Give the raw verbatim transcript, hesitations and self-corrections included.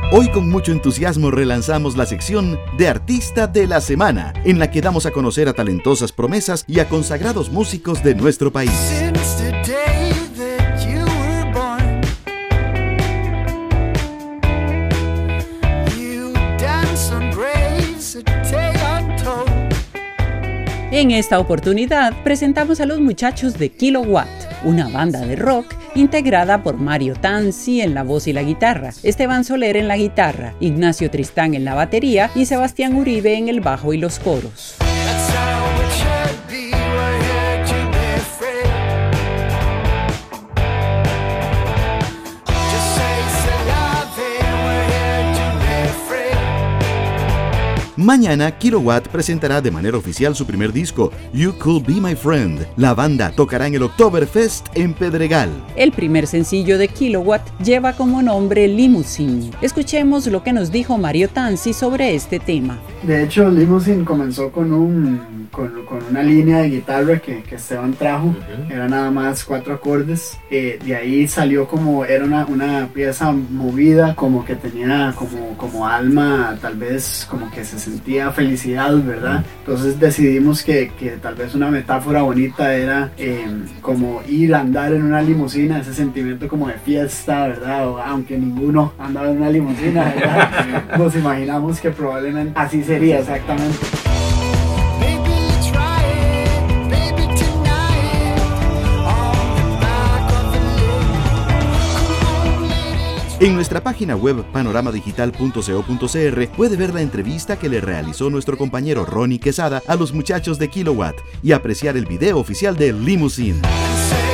Hoy con mucho entusiasmo relanzamos la sección de Artista de la Semana, en la que damos a conocer a talentosas promesas y a consagrados músicos de nuestro país. En esta oportunidad presentamos a los muchachos de Kilowatt, una banda de rock integrada por Mario Tanzi en la voz y la guitarra, Esteban Soler en la guitarra, Ignacio Tristán en la batería y Sebastián Uribe en el bajo y los coros. Mañana, Kilowatt presentará de manera oficial su primer disco, You Could Be My Friend. La banda tocará en el Oktoberfest en Pedregal. El primer sencillo de Kilowatt lleva como nombre Limousine. Escuchemos lo que nos dijo Mario Tanzi sobre este tema. De hecho, Limousine comenzó con, un, con, con una línea de guitarra que, que Esteban trajo. Uh-huh. Era nada más cuatro acordes. Eh, de ahí salió como, era una, una pieza movida, como que tenía como, como alma, tal vez como que se sentía felicidad, ¿verdad? Entonces decidimos que, que tal vez una metáfora bonita era eh, como ir a andar en una limusina, ese sentimiento como de fiesta, ¿verdad? O, aunque ninguno andaba en una limusina, ¿verdad? Nos imaginamos que probablemente así sería exactamente. En nuestra página web panorama digital punto co punto cr puede ver la entrevista que le realizó nuestro compañero Ronnie Quesada a los muchachos de Kilowatt y apreciar el video oficial de Limousine.